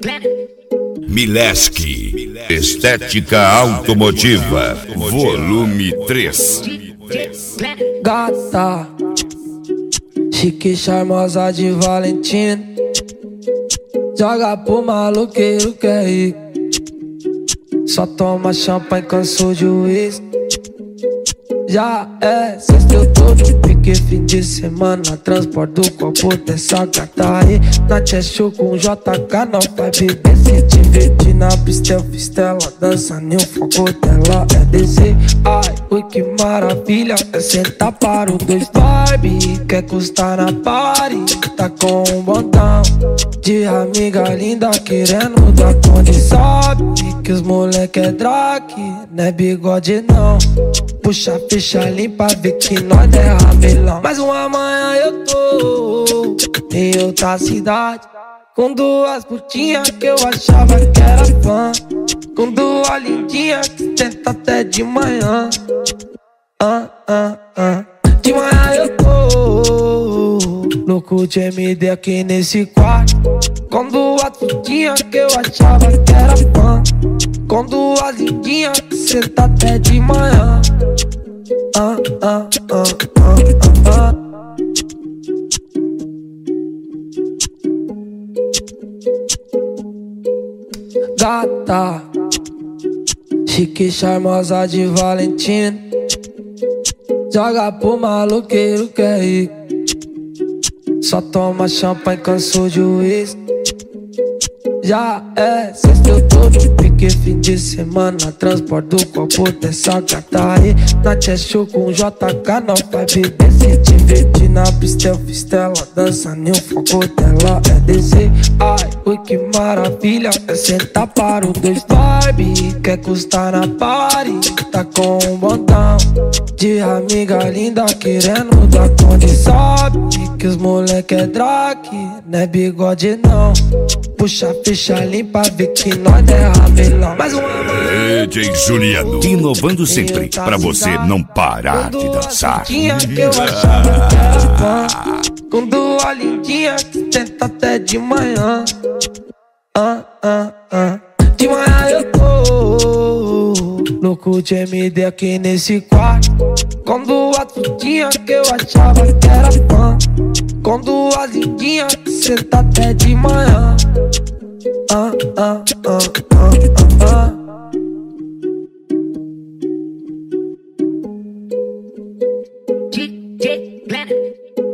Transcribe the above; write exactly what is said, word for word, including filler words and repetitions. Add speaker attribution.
Speaker 1: Mileski, Estética Automotiva, volume três.
Speaker 2: Gata, chique, charmosa de Valentina, joga pro maloqueiro que é rico. Só toma champanhe, cansou de uísque. Já é sexta, eu tô de pique, fim de semana. Transporta o copo dessa gata aí. Na Cheshire com J K, não vai beber. Se divertir na pista, eu fiz tela. Dança nem o foco dela é descer. Ai, ui, que maravilha. É sentar para o dois Barbie. Quer custar na party, tá com um botão de amiga linda querendo dar conta. Sabe que os moleque é drag, não é bigode não. Puxa a ficha limpa, vê que nós é ramelão. Mas uma manhã eu tô em outra cidade, com duas putinhas que eu achava que era fã, com duas lindinhas que tenta até de manhã. Ah, ah, ah. De manhã eu tô louco de M D aqui nesse quarto, com duas putinhas que eu achava que era fã, com duas lindinhas que senta até de manhã. Ah, ah, ah, ah, ah. Gata, chique, charmosa de Valentina, joga pro maloqueiro que é rico. Só toma champanhe, cansou de uísque. Já é sexta, eu tô de pique, fim de semana. Transporta o copo dessa gata aí. Na Cheshire com J K, não vai beber. Se divertir na pista, eu fiz tela. Dança nem o foco dela é descer. Ai, ui, que maravilha. É sentar para o dois Barbie. Quer custar na party, tá com um botão de amiga linda querendo dar conta. Sabe que os moleque é drag, não é bigode não. Puxa a ficha limpa, vê que nós é ramelão. Mais uma
Speaker 1: D J Juliano, inovando sempre pra você não parar de dançar.
Speaker 2: Que eu achava que era fã, com duas lindinhas que tenta até de manhã. Ah, ah, ah. De manhã eu tô louco de M D aqui nesse quarto, com duas putinhas que eu achava que era fã, com duas lindinhas que senta até de manhã. Ah, ah, ah, ah, ah, ah.
Speaker 3: D J Glenn.